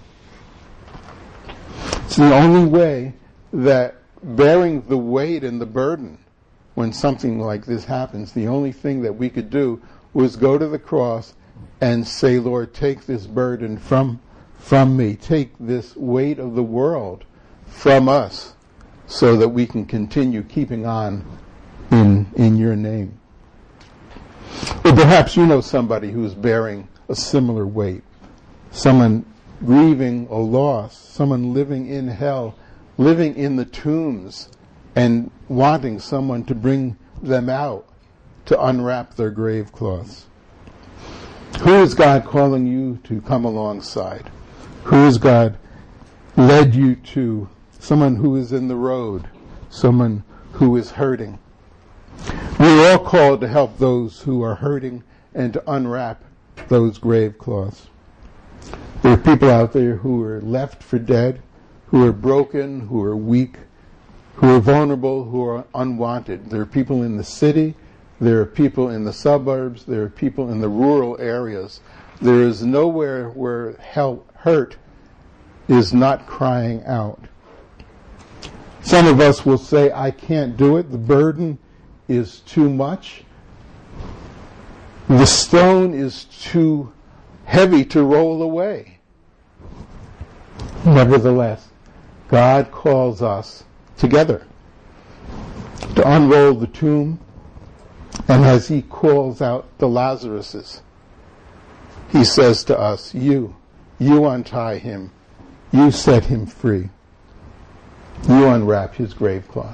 It's the only way that bearing the weight and the burden when something like this happens, the only thing that we could do was go to the cross and say, Lord, take this burden from, from me. Take this weight of the world from us so that we can continue keeping on in, in your name. Or perhaps you know somebody who's bearing a similar weight. Someone grieving a loss. Someone living in hell, living in the tombs and wanting someone to bring them out to unwrap their grave cloths. Who is God calling you to come alongside? Who has God led you to? Someone who is in the road, someone who is hurting. We're all called to help those who are hurting and to unwrap those grave cloths. There are people out there who are left for dead, who are broken, who are weak, who are vulnerable, who are unwanted. There are people in the city, there are people in the suburbs, there are people in the rural areas. There is nowhere where help, hurt is not crying out. Some of us will say, I can't do it, the burden is too much. The stone is too heavy to roll away. Nevertheless, God calls us together to unroll the tomb, and as he calls out the Lazaruses, he says to us, you, you untie him, you set him free, you unwrap his grave cloths.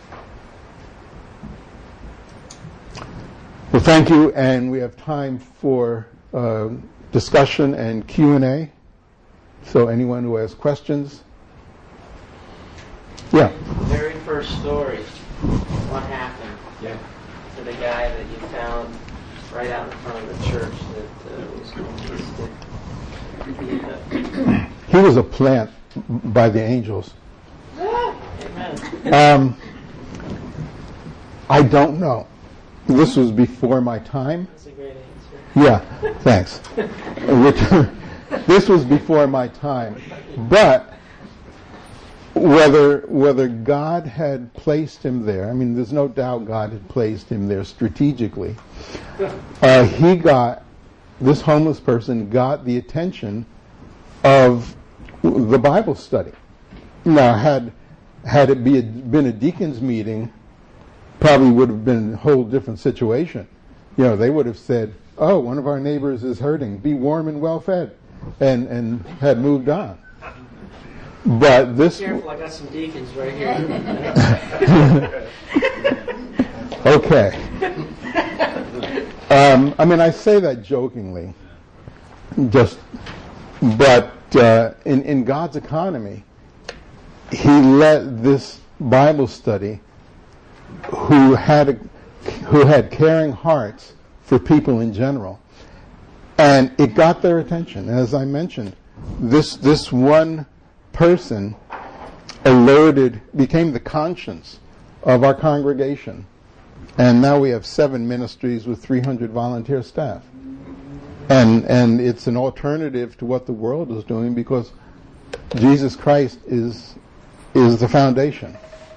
Well, thank you, and we have time for uh, discussion and Q and A. So anyone who has questions? Yeah. The very first story, what happened yeah. to the guy that you found right out in front of the church that uh, was going to He was a plant by the angels. Amen. Um, I don't know. This was before my time. That's a great answer. Yeah, thanks. This was before my time. But whether whether God had placed him there, I mean, there's no doubt God had placed him there strategically. Uh, he got, this homeless person got the attention of the Bible study. Now, had had it be a, been a deacon's meeting, probably would have been a whole different situation. You know, they would have said, oh, one of our neighbors is hurting, be warm and well fed, and, and had moved on. But this... Be careful, I got some deacons right here. Okay. Um, I mean, I say that jokingly, just, but uh, in, in God's economy, he let this Bible study who had a, who had caring hearts for people in general, and it got their attention. As I mentioned, this this one person alerted, became the conscience of our congregation, and now we have seven ministries with three hundred volunteer staff, and and it's an alternative to what the world is doing, because Jesus Christ is is the foundation.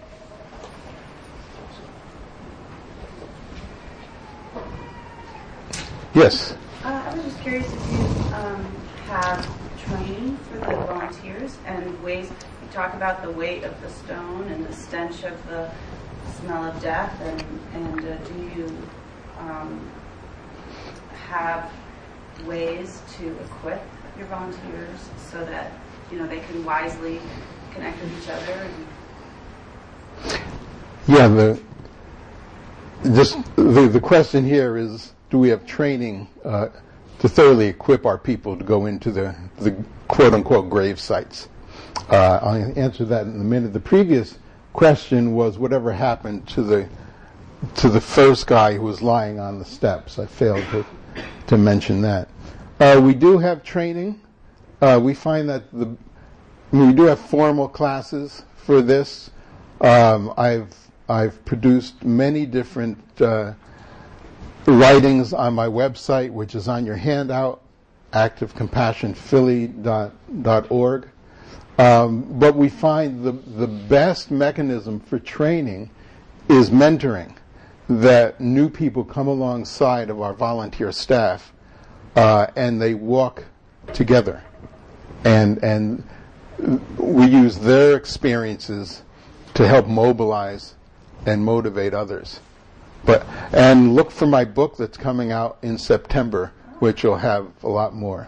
Yes? Uh, I was just curious if you um, have training for the volunteers and ways, you talk about the weight of the stone and the stench of the smell of death, and, and uh, do you um, have ways to equip your volunteers so that, you know, they can wisely connect with each other? And Yeah, the, just the, the question here is, do we have training uh, to thoroughly equip our people to go into the, the quote-unquote grave sites? Uh, I'll answer that in a minute. The previous question was whatever happened to the to the first guy who was lying on the steps. I failed to, to mention that. Uh, we do have training. Uh, we find that the I mean, we do have formal classes for this. Um, I've I've produced many different uh, writings on my website, which is on your handout, active compassion philly dot org. Um, but we find the the best mechanism for training is mentoring, that new people come alongside of our volunteer staff uh, and they walk together, and and we use their experiences to help mobilize and motivate others. But and look for my book that's coming out in September, which will have a lot more.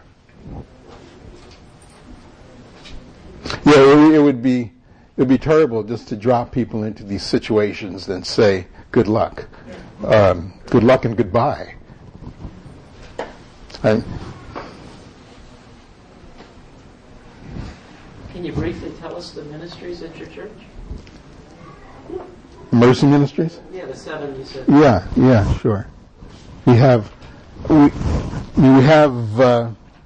Yeah, it, it would be it would be terrible just to drop people into these situations and say good luck, um, good luck and goodbye. And Can you briefly tell us the ministries at your church? Mercy Ministries? Yeah, the seven you said. Yeah, yeah, sure. We have we we have uh,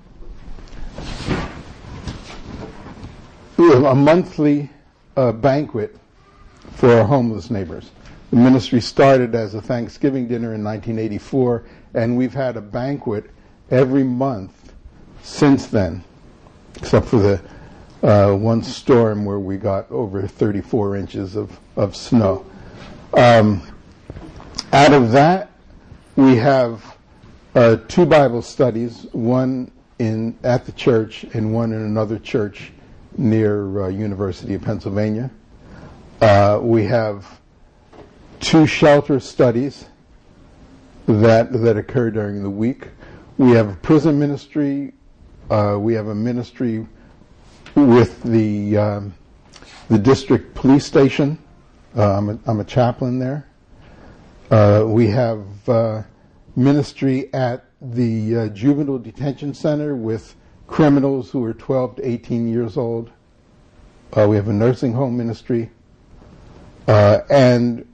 we have a monthly uh, banquet for our homeless neighbors. The ministry started as a Thanksgiving dinner in nineteen eighty-four, and we've had a banquet every month since then, except for the uh, one storm where we got over thirty-four inches of, of snow. Um, out of that, we have uh, two Bible studies, one in at the church and one in another church near uh, University of Pennsylvania. Uh, we have two shelter studies that that occur during the week. We have a prison ministry. Uh, we have a ministry with the um, the district police station. Uh, I'm, a, I'm a chaplain there. Uh, we have uh, ministry at the uh, juvenile detention center with criminals who are twelve to eighteen years old. Uh, we have a nursing home ministry. Uh, and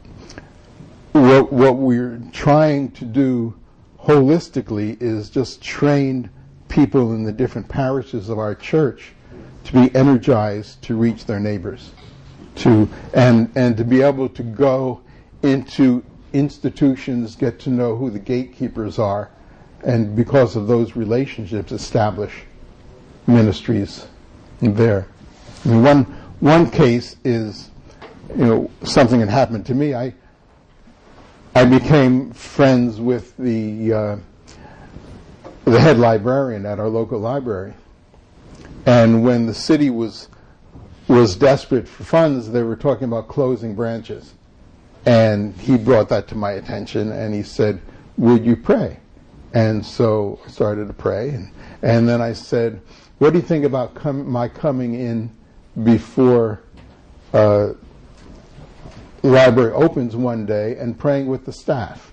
what, what we're trying to do holistically is just train people in the different parishes of our church to be energized to reach their neighbors, to and and to be able to go into institutions, get to know who the gatekeepers are, and because of those relationships, establish ministries there. I mean, one one case is, you know, something that happened to me. I I became friends with the uh, the head librarian at our local library, and when the city was was desperate for funds, they were talking about closing branches, and he brought that to my attention, and he said, "Would you pray?" And so I started to pray, and, and then I said, "What do you think about com- my coming in before uh, the library opens one day and praying with the staff?"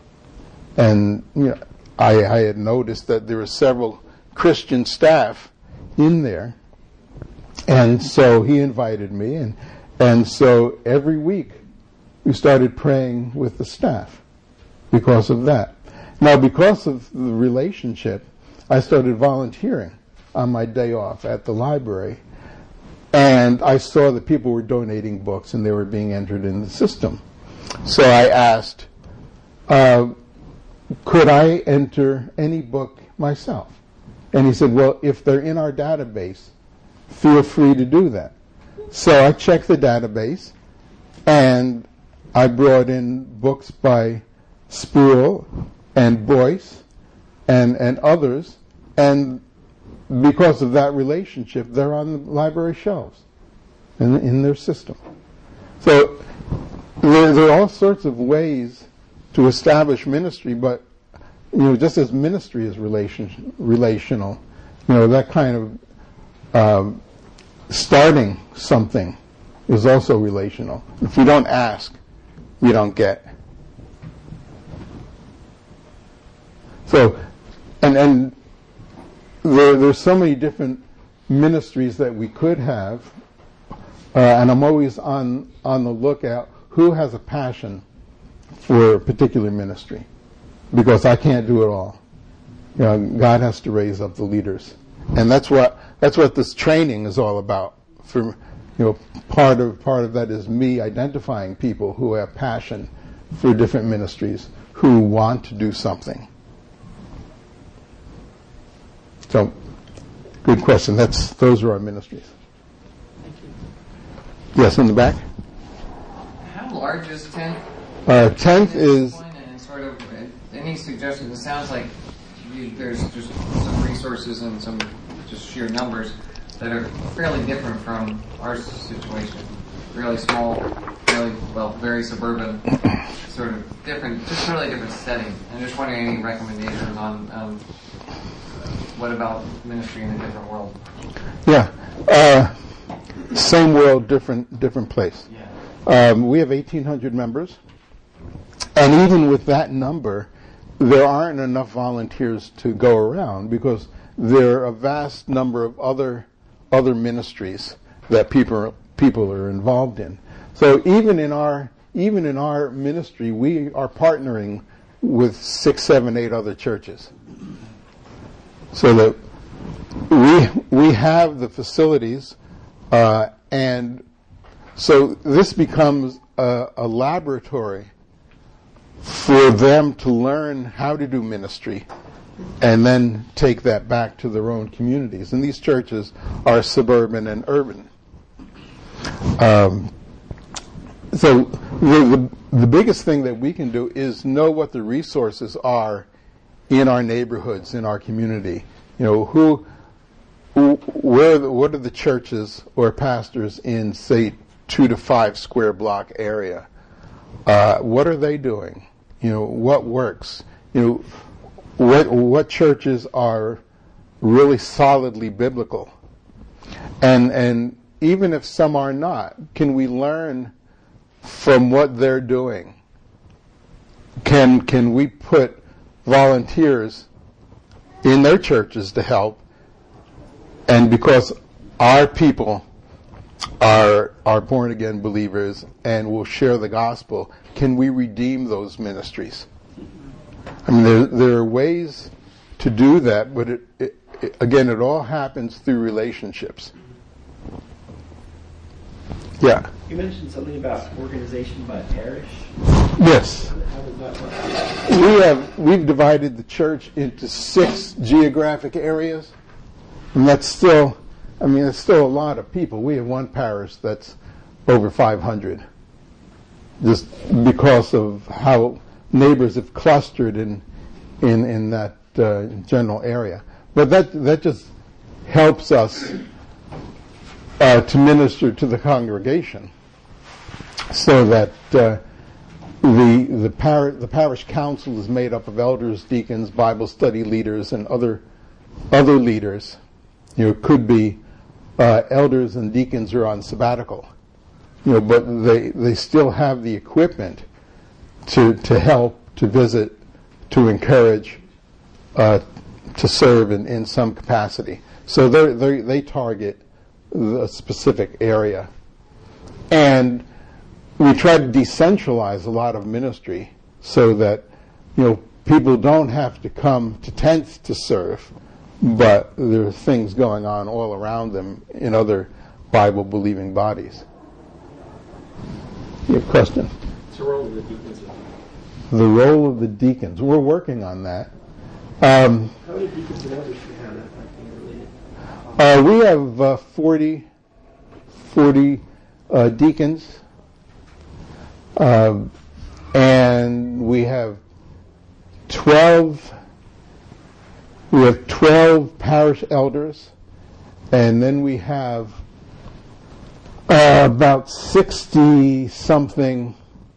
And you know, I, I had noticed that there were several Christian staff in there, and so he invited me, and and so every week we started praying with the staff because of that. Now, because of the relationship, I started volunteering on my day off at the library, and I saw that people were donating books and they were being entered in the system. So I asked, uh, could I enter any book myself? And he said, well, if they're in our database, feel free to do that. So I checked the database, and I brought in books by Sproul and Boyce and, and others, and because of that relationship, they're on the library shelves in, in their system. So there, there are all sorts of ways to establish ministry, but you know, just as ministry is relation, relational, you know, that kind of um, starting something is also relational. If you don't ask, you don't get. So, and and there, there's so many different ministries that we could have, uh, and I'm always on on the lookout who has a passion for a particular ministry, because I can't do it all. You know, God has to raise up the leaders, and that's what that's what this training is all about. For you know, part of part of that is me identifying people who have passion for different ministries, who want to do something. So, good question. That's those are our ministries. Thank you. Yes, in the back. How large is tenth? Uh, tenth is. And sort of any suggestions? It sounds like you, there's just some resources and some just sheer numbers that are fairly different from our situation. Really small, really well, very suburban, sort of different, just totally different setting. I'm just wondering any recommendations on um, what about ministry in a different world? Yeah, uh, same world, different different place. Yeah. Um, we have eighteen hundred members, and even with that number, there aren't enough volunteers to go around, because there are a vast number of other other ministries that people people are involved in. So even in our even in our ministry, we are partnering with six, seven, eight other churches, so that we we have the facilities, uh, and so this becomes a, a laboratory for them to learn how to do ministry, and then take that back to their own communities. And these churches are suburban and urban. Um, so the, the, the biggest thing that we can do is know what the resources are in our neighborhoods, in our community. You know, who, who where, the, what are the churches or pastors in, say, two to five square block area? Uh, what are they doing? You know, what works? You know, what what churches are really solidly biblical? And and even if some are not, can we learn from what they're doing? Can can we put volunteers in their churches to help? And because our people are are born again believers and will share the gospel, can we redeem those ministries? I mean, there, there are ways to do that, but it, it, it, again, it all happens through relationships. Yeah. You mentioned something about organization by parish. Yes. How does that work? We have we've divided the church into six geographic areas, and that's still, I mean, it's still a lot of people. We have one parish that's over five hundred, just because of how neighbors have clustered in in in that uh, general area. But that that just helps us uh, to minister to the congregation, so that uh, the the par- the parish council is made up of elders, deacons, Bible study leaders, and other other leaders. You know, it could be uh, elders and deacons are on sabbatical, you know, but they they still have the equipment to to help, to visit, to encourage, uh, to serve in, in some capacity. So they they they target the specific area, and we try to decentralize a lot of ministry so that, you know, people don't have to come to tenth to serve, but there are things going on all around them in other Bible-believing bodies. You have a question? What's the role of the deacons? The role of the deacons. We're working on that. Um, How many deacons and elders do you have that might be related? uh, we have uh, forty, forty uh, deacons, uh, and we have twelve. We have twelve parish elders, and then we have uh, about sixty something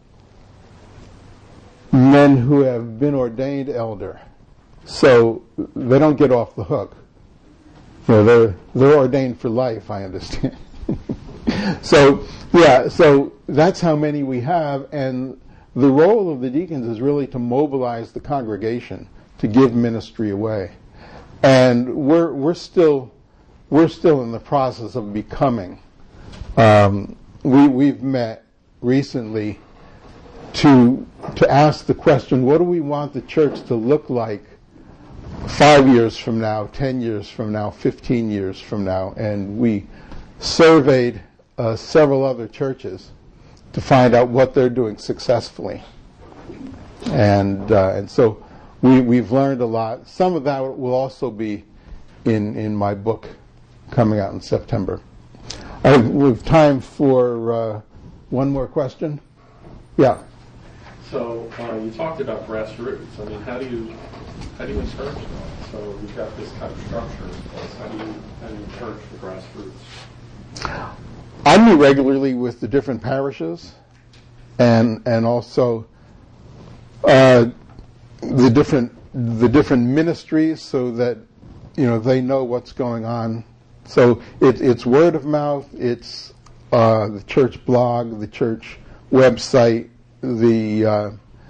men who have been ordained elder. So they don't get off the hook. You know, they're they're ordained for life, I understand. So yeah, so that's how many we have, and the role of the deacons is really to mobilize the congregation to give ministry away. And we're we're still we're still in the process of becoming. Um, we we've met recently to to ask the question, what do we want the church to look like five years from now, ten years from now, fifteen years from now? And we surveyed uh, several other churches to find out what they're doing successfully. And uh, and so we, we've learned a lot. Some of that will also be in, in my book coming out in September. I have, we have time for uh, one more question. Yeah. So uh, you talked about grassroots. I mean, how do you how do you encourage that? So you've got this kind of structure in place. How do you how do you encourage the grassroots? I meet regularly with the different parishes, and and also uh, the different the different ministries, so that you know they know what's going on. So it, it's word of mouth. It's uh, the church blog, the church website, the uh,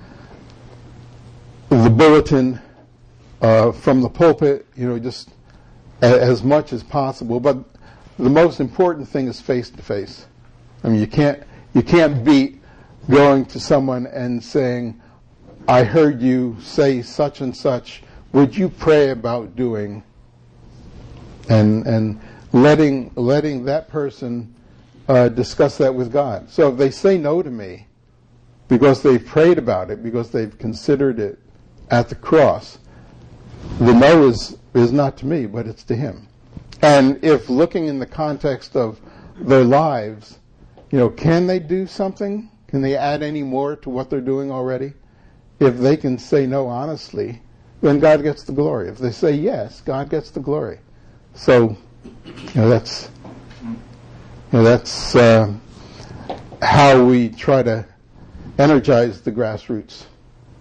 the bulletin uh, from the pulpit. You know, just a, as much as possible. But the most important thing is face to face. I mean, you can't you can't beat going to someone and saying, "I heard you say such and such. Would you pray about doing?" And and letting letting that person uh, discuss that with God. So if they say no to me because they've prayed about it, because they've considered it at the cross, the no is is not to me, but it's to Him. And if looking in the context of their lives, you know, can they do something? Can they add any more to what they're doing already? If they can say no honestly, then God gets the glory. If they say yes, God gets the glory. So, you know, that's you know, that's uh, how we try to energize the grassroots.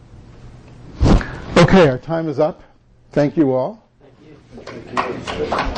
Okay, our time is up. Thank you all. Thank you.